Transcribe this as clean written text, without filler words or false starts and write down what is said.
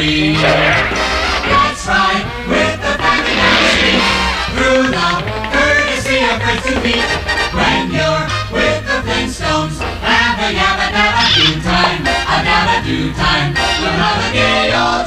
free. That's right, with the family down the street, through the courtesy of Fritz and Pete. When you're with the Flintstones, have a yabba dabba do time, a dabba do time. We'll have a gay old